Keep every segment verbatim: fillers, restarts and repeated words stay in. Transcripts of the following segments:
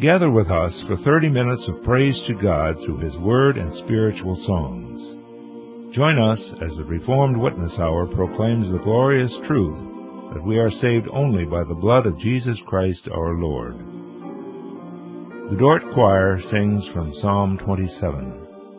Gather with us for thirty minutes of praise to God through His Word and spiritual songs. Join us as the Reformed Witness Hour proclaims the glorious truth that we are saved only by the blood of Jesus Christ our Lord. The Dort Choir sings from Psalm twenty-seven.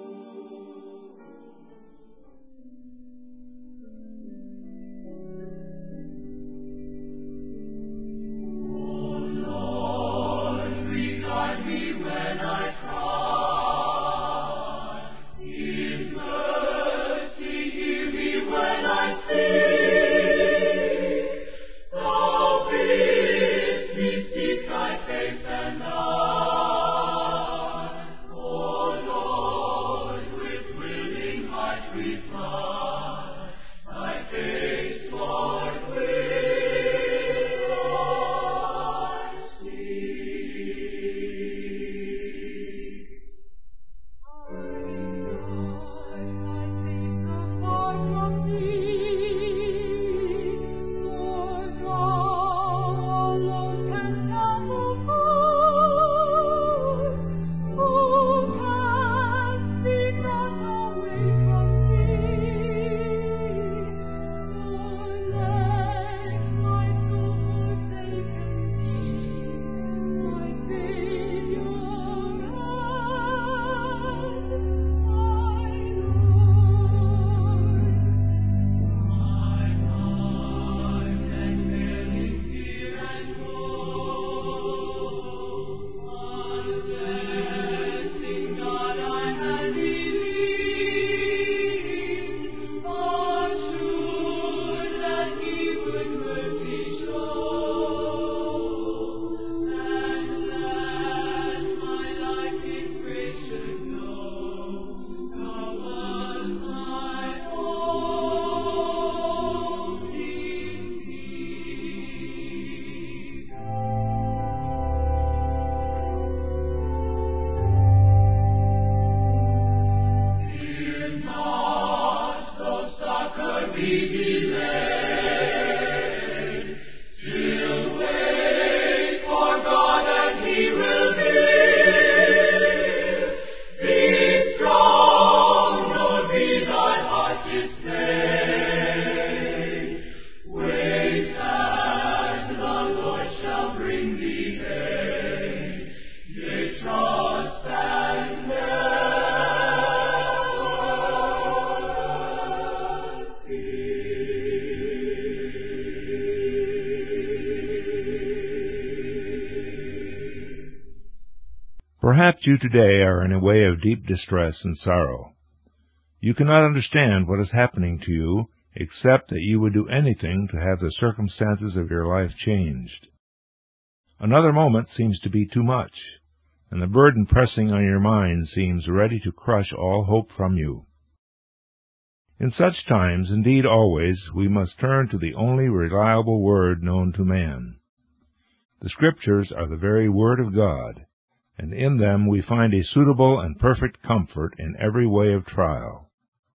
Perhaps you today are in a way of deep distress and sorrow. You cannot understand what is happening to you, except that you would do anything to have the circumstances of your life changed. Another moment seems to be too much, and the burden pressing on your mind seems ready to crush all hope from you. In such times, indeed always, we must turn to the only reliable word known to man. The Scriptures are the very Word of God, and in them we find a suitable and perfect comfort in every way of trial.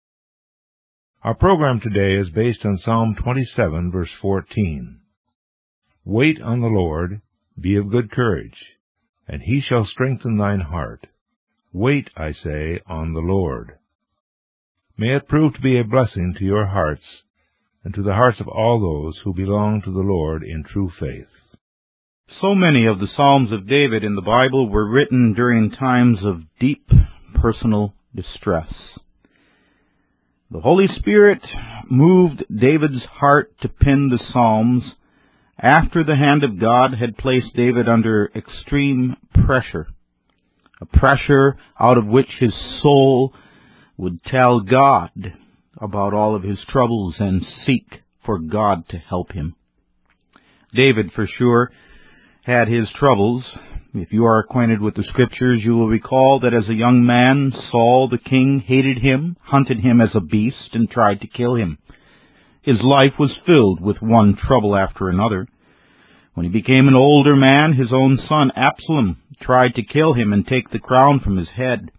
Our program today is based on Psalm twenty-seven, verse fourteen. Wait on the Lord, be of good courage, and He shall strengthen thine heart. Wait, I say, on the Lord. May it prove to be a blessing to your hearts, and to the hearts of all those who belong to the Lord in true faith. So many of the Psalms of David in the Bible were written during times of deep personal distress. The Holy Spirit moved David's heart to pen the Psalms after the hand of God had placed David under extreme pressure, a pressure out of which his soul would tell God about all of his troubles and seek for God to help him. David, for sure, had his troubles. If you are acquainted with the Scriptures, you will recall that as a young man, Saul the king hated him, hunted him as a beast, and tried to kill him. His life was filled with one trouble after another. When he became an older man, his own son Absalom tried to kill him and take the crown from his head.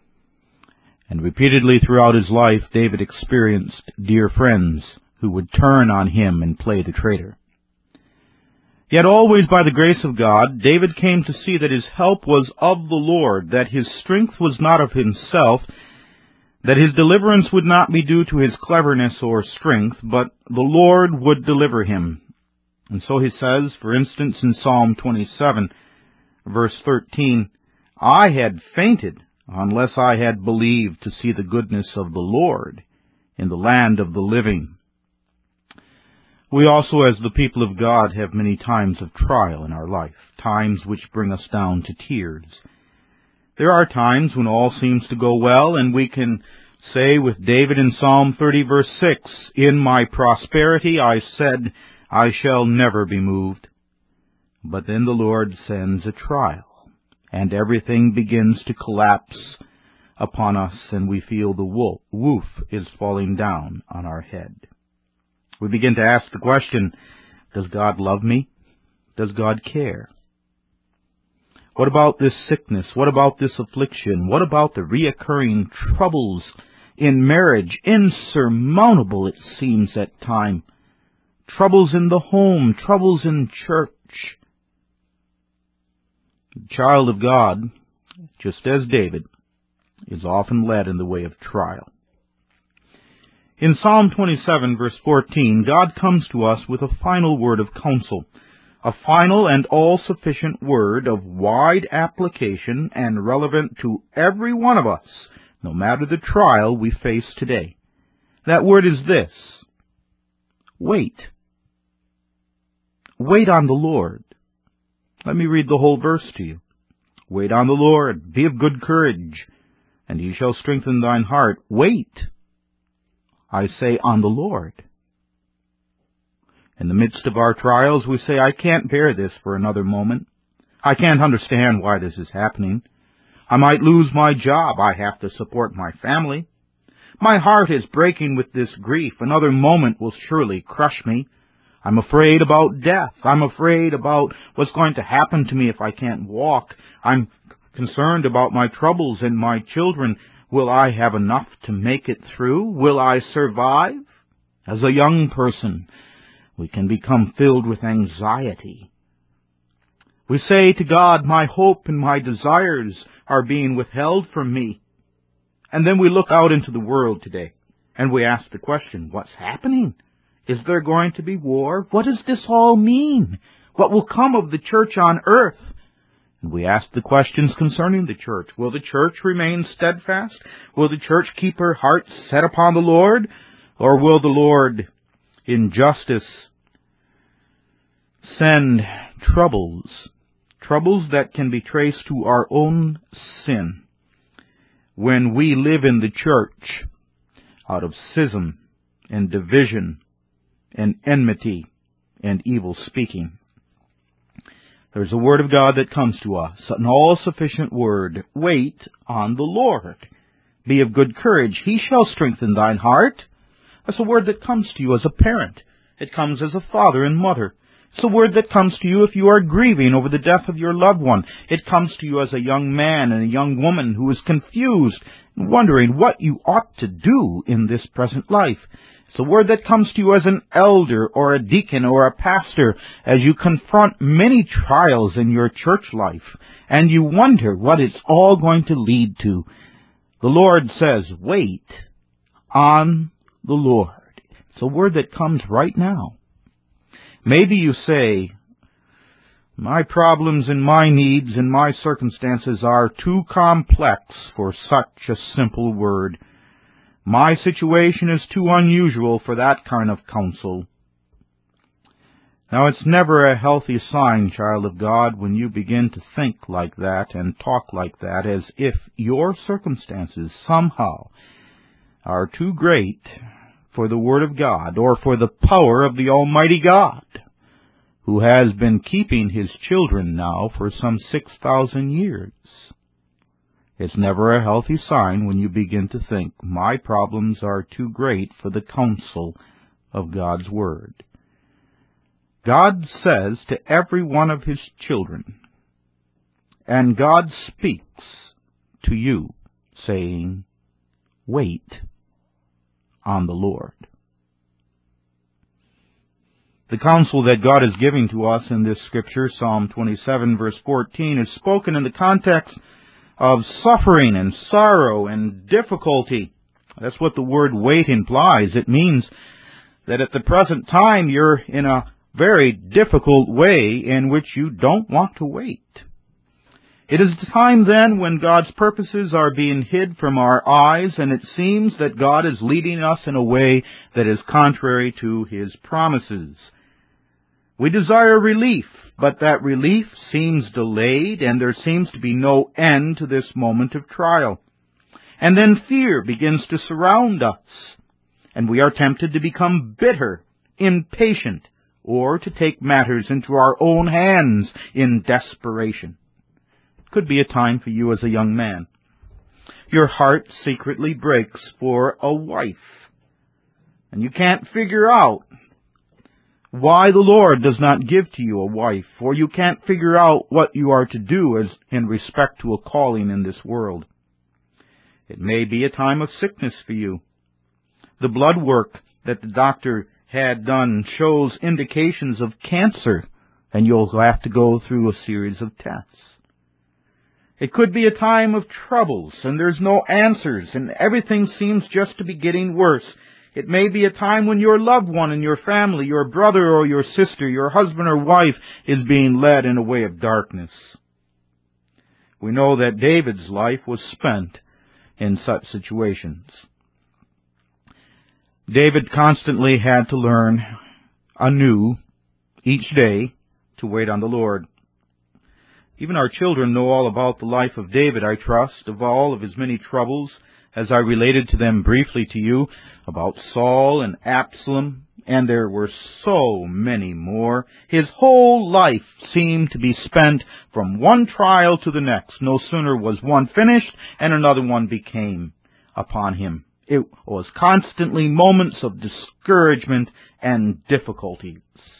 And repeatedly throughout his life, David experienced dear friends who would turn on him and play the traitor. Yet always by the grace of God, David came to see that his help was of the Lord, that his strength was not of himself, that his deliverance would not be due to his cleverness or strength, but the Lord would deliver him. And so he says, for instance, in Psalm twenty-seven, verse thirteen, I had fainted unless I had believed to see the goodness of the Lord in the land of the living. We also, as the people of God, have many times of trial in our life, times which bring us down to tears. There are times when all seems to go well, and we can say with David in Psalm thirty, verse six, in my prosperity I said, I shall never be moved. But then the Lord sends a trial, and everything begins to collapse upon us, and we feel the wo- woof is falling down on our head. We begin to ask the question, does God love me? Does God care? What about this sickness? What about this affliction? What about the reoccurring troubles in marriage? Insurmountable, it seems at times. Troubles in the home, troubles in church. The child of God, just as David, is often led in the way of trial. In Psalm twenty-seven, verse fourteen, God comes to us with a final word of counsel, a final and all-sufficient word of wide application and relevant to every one of us, no matter the trial we face today. That word is this: wait. Wait on the Lord. Let me read the whole verse to you. Wait on the Lord, be of good courage, and he shall strengthen thine heart. Wait, I say, on the Lord. In the midst of our trials, we say, I can't bear this for another moment. I can't understand why this is happening. I might lose my job. I have to support my family. My heart is breaking with this grief. Another moment will surely crush me. I'm afraid about death. I'm afraid about what's going to happen to me if I can't walk. I'm concerned about my troubles and my children. Will I have enough to make it through? Will I survive? As a young person, we can become filled with anxiety. We say to God, my hope and my desires are being withheld from me. And then we look out into the world today, and we ask the question, what's happening? Is there going to be war? What does this all mean? What will come of the church on earth? And we ask the questions concerning the church. Will the church remain steadfast? Will the church keep her heart set upon the Lord? Or will the Lord, in justice, send troubles, troubles that can be traced to our own sin, when we live in the church out of schism and division and enmity and evil speaking? There's a word of God that comes to us, an all-sufficient word. Wait on the Lord. Be of good courage. He shall strengthen thine heart. That's a word that comes to you as a parent. It comes as a father and mother. It's a word that comes to you if you are grieving over the death of your loved one. It comes to you as a young man and a young woman who is confused and wondering what you ought to do in this present life. It's a word that comes to you as an elder or a deacon or a pastor as you confront many trials in your church life and you wonder what it's all going to lead to. The Lord says, wait on the Lord. It's a word that comes right now. Maybe you say, my problems and my needs and my circumstances are too complex for such a simple word. My situation is too unusual for that kind of counsel. Now, it's never a healthy sign, child of God, when you begin to think like that and talk like that, as if your circumstances somehow are too great for the Word of God or for the power of the Almighty God, who has been keeping His children now for some six thousand years. It's never a healthy sign when you begin to think, my problems are too great for the counsel of God's Word. God says to every one of His children, and God speaks to you, saying, wait on the Lord. The counsel that God is giving to us in this scripture, Psalm twenty-seven, verse fourteen, is spoken in the context of suffering and sorrow and difficulty. That's what the word wait implies. It means that at the present time you're in a very difficult way in which you don't want to wait. It is the time then when God's purposes are being hid from our eyes, and it seems that God is leading us in a way that is contrary to His promises. We desire relief, but that relief seems delayed, and there seems to be no end to this moment of trial. And then fear begins to surround us, and we are tempted to become bitter, impatient, or to take matters into our own hands in desperation. It could be a time for you as a young man. Your heart secretly breaks for a wife, and you can't figure out why the Lord does not give to you a wife, or you can't figure out what you are to do as in respect to a calling in this world. It may be a time of sickness for you. The blood work that the doctor had done shows indications of cancer, and you'll have to go through a series of tests. It could be a time of troubles, and there's no answers, and everything seems just to be getting worse. It may be a time when your loved one in your family, your brother or your sister, your husband or wife, is being led in a way of darkness. We know that David's life was spent in such situations. David constantly had to learn anew each day to wait on the Lord. Even our children know all about the life of David, I trust, of all of his many troubles, as I related to them briefly to you, about Saul and Absalom, and there were so many more. His whole life seemed to be spent from one trial to the next. No sooner was one finished, and another one became upon him. It was constantly moments of discouragement and difficulties.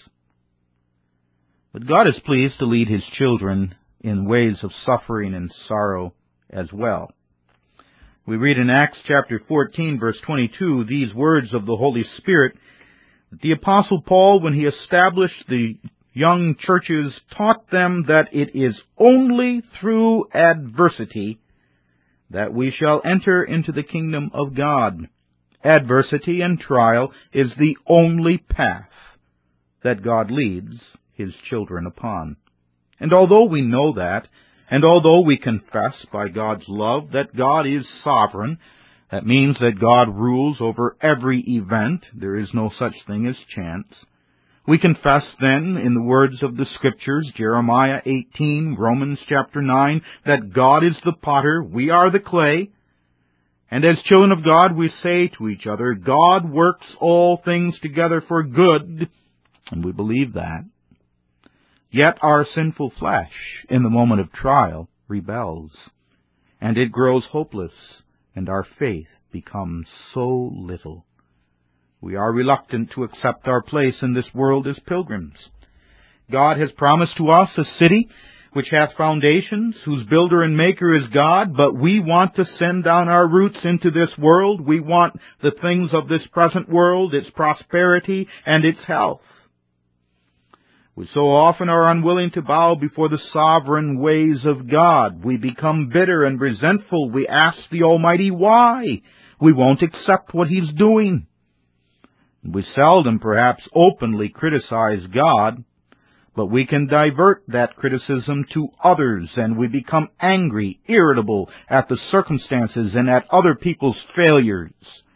But God is pleased to lead His children in ways of suffering and sorrow as well. We read in Acts chapter fourteen, verse twenty-two, these words of the Holy Spirit. The Apostle Paul, when he established the young churches, taught them that it is only through adversity that we shall enter into the kingdom of God. Adversity and trial is the only path that God leads His children upon. And although we know that, and although we confess by God's love that God is sovereign, that means that God rules over every event, there is no such thing as chance. We confess then, in the words of the Scriptures, Jeremiah eighteen, Romans chapter nine, that God is the potter, we are the clay. And as children of God, we say to each other, God works all things together for good, and we believe that. Yet our sinful flesh, in the moment of trial, rebels, and it grows hopeless, and our faith becomes so little. We are reluctant to accept our place in this world as pilgrims. God has promised to us a city which hath foundations, whose builder and maker is God, but we want to send down our roots into this world. We want the things of this present world, its prosperity, and its health. We so often are unwilling to bow before the sovereign ways of God. We become bitter and resentful. We ask the Almighty why. We won't accept what He's doing. We seldom, perhaps, openly criticize God, but we can divert that criticism to others, and we become angry, irritable at the circumstances and at other people's failures.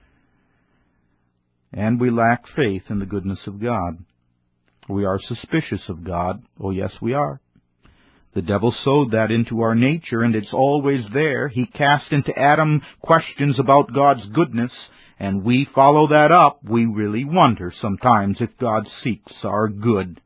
And we lack faith in the goodness of God. We are suspicious of God. Oh, yes, we are. The devil sowed that into our nature, and it's always there. He cast into Adam questions about God's goodness, and we follow that up. We really wonder sometimes if God seeks our good.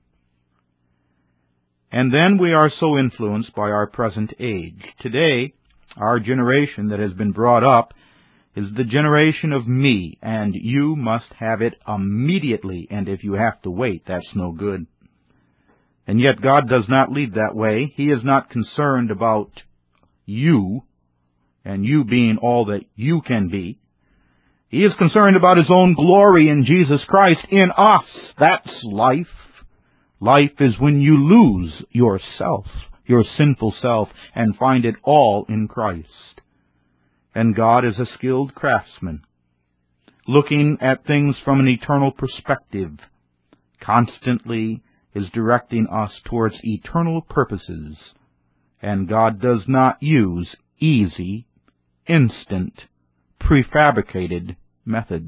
And then we are so influenced by our present age. Today, our generation that has been brought up is the generation of me, and you must have it immediately, and if you have to wait, that's no good. And yet God does not lead that way. He is not concerned about you, and you being all that you can be. He is concerned about His own glory in Jesus Christ in us. That's life. Life is when you lose yourself, your sinful self, and find it all in Christ. And God is a skilled craftsman, looking at things from an eternal perspective, constantly is directing us towards eternal purposes. And God does not use easy, instant, prefabricated methods.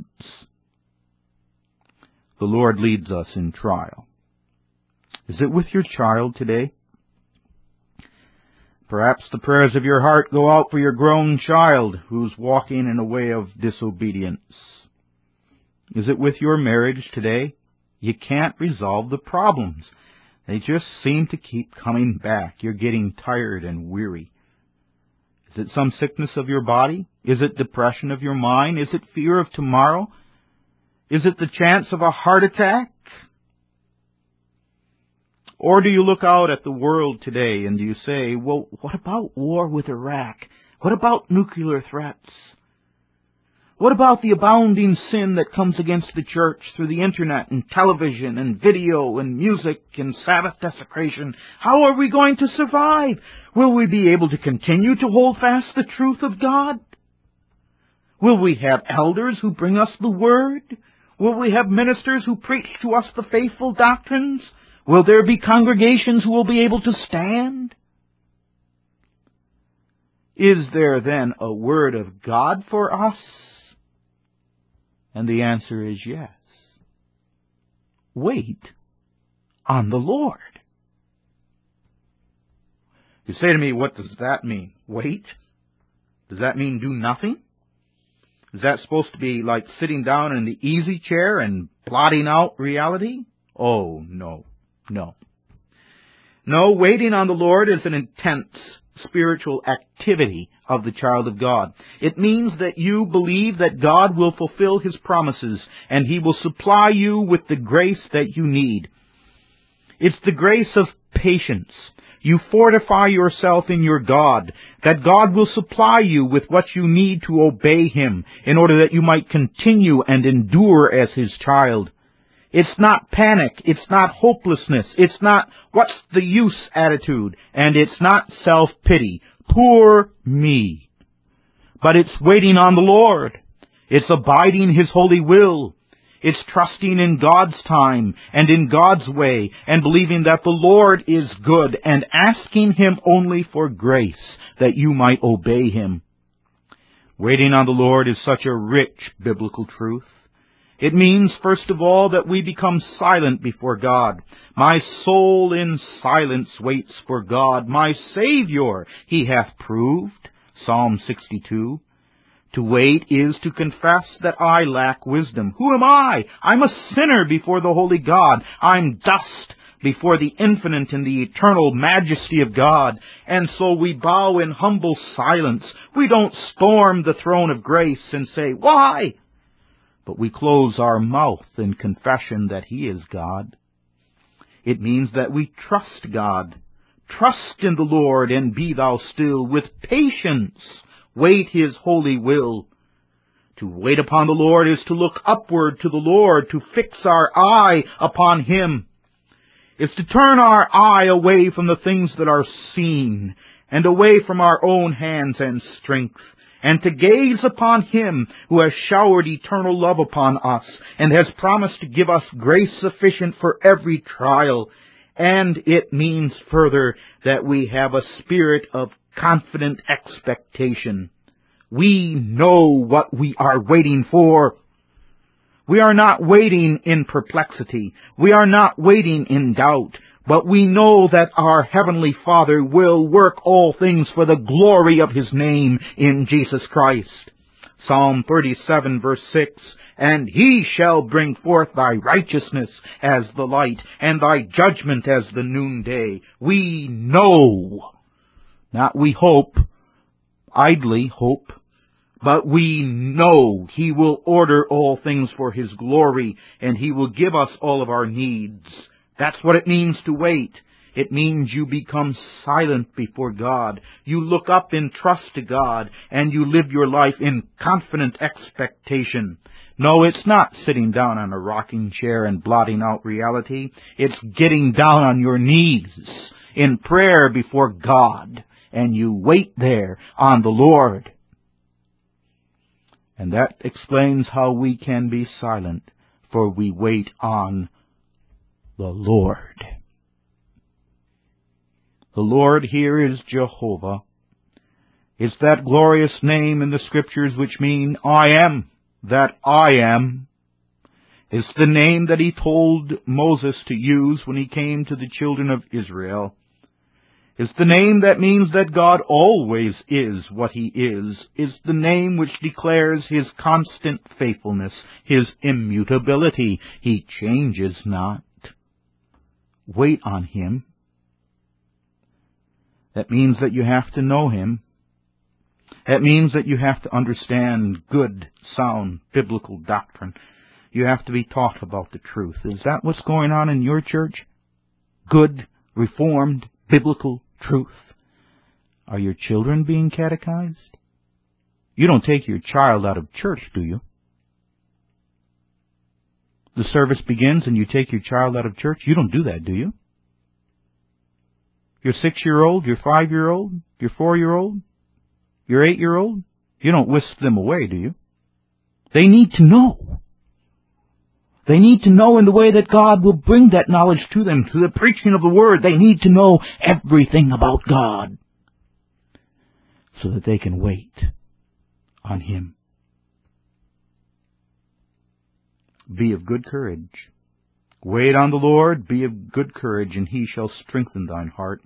The Lord leads us in trial. Is it with your child today? Perhaps the prayers of your heart go out for your grown child who's walking in a way of disobedience. Is it with your marriage today? You can't resolve the problems. They just seem to keep coming back. You're getting tired and weary. Is it some sickness of your body? Is it depression of your mind? Is it fear of tomorrow? Is it the chance of a heart attack? Or do you look out at the world today and do you say, well, what about war with Iraq? What about nuclear threats? What about the abounding sin that comes against the church through the internet and television and video and music and Sabbath desecration? How are we going to survive? Will we be able to continue to hold fast the truth of God? Will we have elders who bring us the Word? Will we have ministers who preach to us the faithful doctrines? Will there be congregations who will be able to stand? Is there then a Word of God for us? And the answer is yes. Wait on the Lord. You say to me, what does that mean? Wait? Does that mean do nothing? Is that supposed to be like sitting down in the easy chair and blotting out reality? Oh, no, no. No, waiting on the Lord is an intense spiritual activity of the child of God. It means that you believe that God will fulfill His promises and He will supply you with the grace that you need. It's the grace of patience. You fortify yourself in your God, that God will supply you with what you need to obey Him in order that you might continue and endure as His child. It's not panic. It's not hopelessness. It's not what's the use attitude. And it's not self-pity. Poor me. But it's waiting on the Lord. It's abiding His holy will. It's trusting in God's time and in God's way and believing that the Lord is good and asking Him only for grace that you might obey Him. Waiting on the Lord is such a rich biblical truth. It means, first of all, that we become silent before God. My soul in silence waits for God. My Savior He hath proved. Psalm sixty-two. To wait is to confess that I lack wisdom. Who am I? I'm a sinner before the holy God. I'm dust before the infinite and the eternal majesty of God. And so we bow in humble silence. We don't storm the throne of grace and say, why? But we close our mouth in confession that He is God. It means that we trust God. Trust in the Lord and be thou still. With patience wait His holy will. To wait upon the Lord is to look upward to the Lord, to fix our eye upon Him. It's to turn our eye away from the things that are seen and away from our own hands and strength, and to gaze upon Him who has showered eternal love upon us and has promised to give us grace sufficient for every trial. And it means further that we have a spirit of confident expectation. We know what we are waiting for. We are not waiting in perplexity. We are not waiting in doubt. But we know that our Heavenly Father will work all things for the glory of His name in Jesus Christ. Psalm thirty-seven verse six, and He shall bring forth thy righteousness as the light, and thy judgment as the noonday. We know, not we hope, idly hope, but we know He will order all things for His glory, and He will give us all of our needs. That's what it means to wait. It means you become silent before God. You look up in trust to God, and you live your life in confident expectation. No, it's not sitting down on a rocking chair and blotting out reality. It's getting down on your knees in prayer before God, and you wait there on the Lord. And that explains how we can be silent, for we wait on the Lord. The Lord here is Jehovah. It's that glorious name in the Scriptures which mean I am that I am. It's the name that He told Moses to use when He came to the children of Israel. It's the name that means that God always is what He is. It's the name which declares His constant faithfulness, His immutability. He changes not. Wait on Him. That means that you have to know Him. That means that you have to understand good, sound, biblical doctrine. You have to be taught about the truth. Is that what's going on in your church? Good, reformed, biblical truth. Are your children being catechized? You don't take your child out of church, do you? The service begins and you take your child out of church. You don't do that, do you? Your six-year-old, your five-year-old, your four-year-old, your eight-year-old, you don't whisk them away, do you? They need to know. They need to know in the way that God will bring that knowledge to them, through the preaching of the Word. They need to know everything about God so that they can wait on Him. Be of good courage. Wait on the Lord, be of good courage, and He shall strengthen thine heart.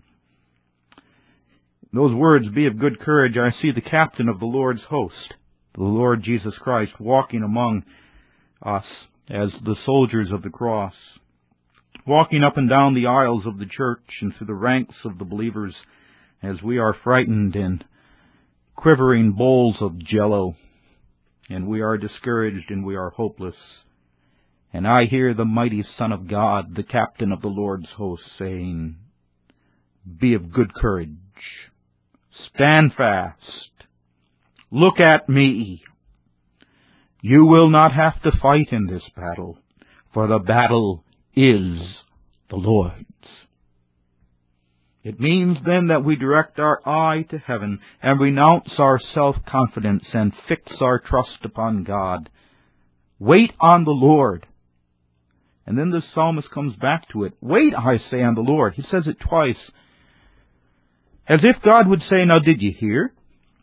Those words, be of good courage, I see the captain of the Lord's host, the Lord Jesus Christ, walking among us as the soldiers of the cross, walking up and down the aisles of the church and through the ranks of the believers as we are frightened and quivering bowls of jello, and we are discouraged and we are hopeless. And I hear the mighty Son of God, the captain of the Lord's host, saying, be of good courage. Stand fast. Look at me. You will not have to fight in this battle, for the battle is the Lord's. It means then that we direct our eye to heaven and renounce our self-confidence and fix our trust upon God. Wait on the Lord. And then the psalmist comes back to it. Wait, I say, on the Lord. He says it twice. As if God would say, now did you hear?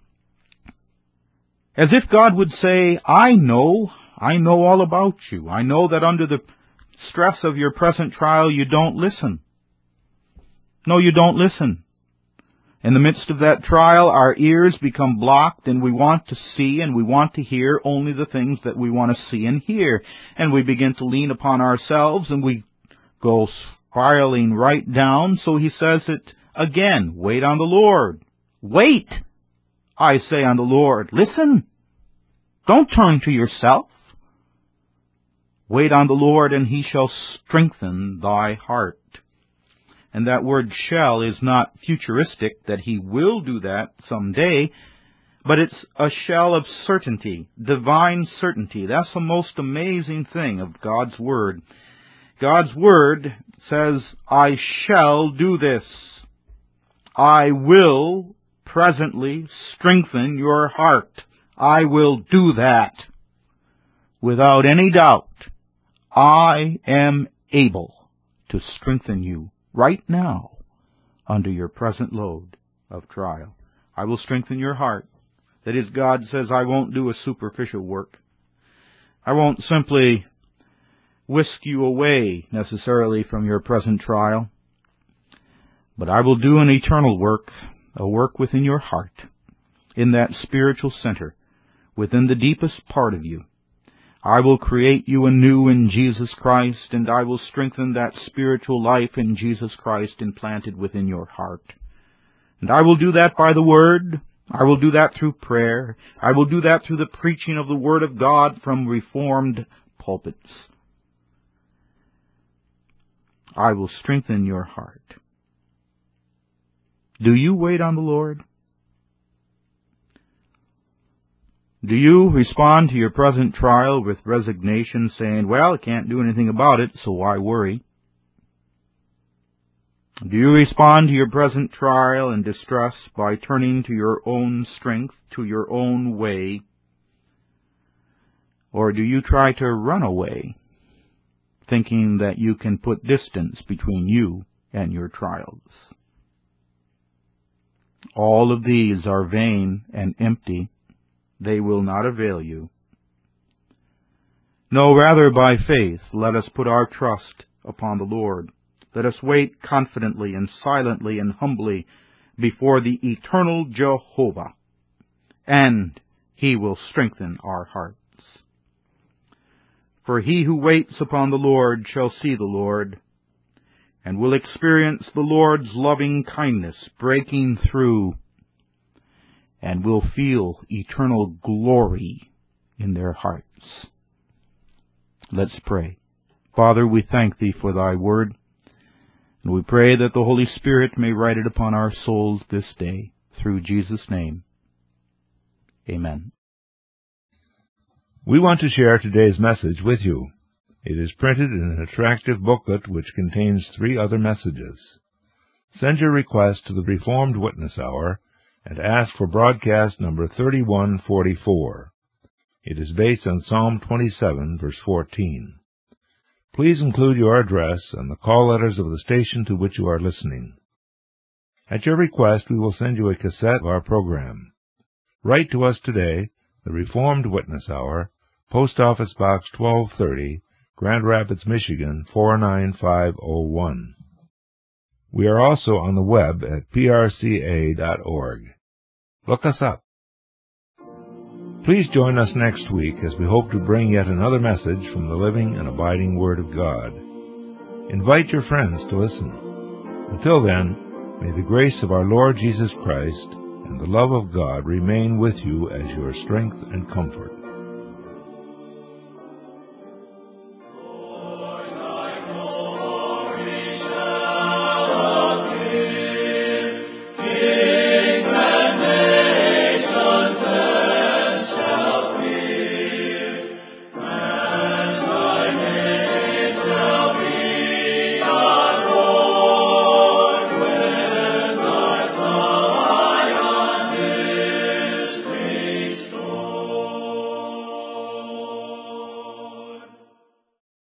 As if God would say, I know, I know all about you. I know that under the stress of your present trial you don't listen. No, you don't listen. In the midst of that trial, our ears become blocked and we want to see and we want to hear only the things that we want to see and hear. And we begin to lean upon ourselves and we go spiraling right down. So he says it again, wait on the Lord. Wait, I say, on the Lord. Listen. Don't turn to yourself. Wait on the Lord, and He shall strengthen thy heart. And that word shall is not futuristic, that He will do that someday, but it's a shell of certainty, divine certainty. That's the most amazing thing of God's Word. God's Word says, I shall do this. I will presently strengthen your heart. I will do that. Without any doubt, I am able to strengthen you right now under your present load of trial. I will strengthen your heart. That is, God says, I won't do a superficial work. I won't simply whisk you away necessarily from your present trial, but I will do an eternal work, a work within your heart, in that spiritual center, within the deepest part of you. I will create you anew in Jesus Christ, and I will strengthen that spiritual life in Jesus Christ implanted within your heart. And I will do that by the Word. I will do that through prayer. I will do that through the preaching of the Word of God from reformed pulpits. I will strengthen your heart. Do you wait on the Lord? Do you respond to your present trial with resignation, saying, well, I can't do anything about it, so why worry? Do you respond to your present trial and distress by turning to your own strength, to your own way? Or do you try to run away, thinking that you can put distance between you and your trials? All of these are vain and empty. They will not avail you. No, rather by faith, let us put our trust upon the Lord. Let us wait confidently and silently and humbly before the eternal Jehovah, and He will strengthen our hearts. For he who waits upon the Lord shall see the Lord, and will experience the Lord's loving kindness breaking through, and will feel eternal glory in their hearts. Let's pray. Father, we thank Thee for Thy word, and we pray that the Holy Spirit may write it upon our souls this day, through Jesus' name. Amen. We want to share today's message with you. It is printed in an attractive booklet which contains three other messages. Send your request to the Reformed Witness Hour and ask for broadcast number thirty-one forty-four. It is based on Psalm twenty-seven, verse fourteen. Please include your address and the call letters of the station to which you are listening. At your request, we will send you a cassette of our program. Write to us today, the Reformed Witness Hour, Post Office Box twelve thirty, Grand Rapids, Michigan four nine five oh one. We are also on the web at p r c a dot org. Look us up. Please join us next week as we hope to bring yet another message from the living and abiding Word of God. Invite your friends to listen. Until then, may the grace of our Lord Jesus Christ and the love of God remain with you as your strength and comfort.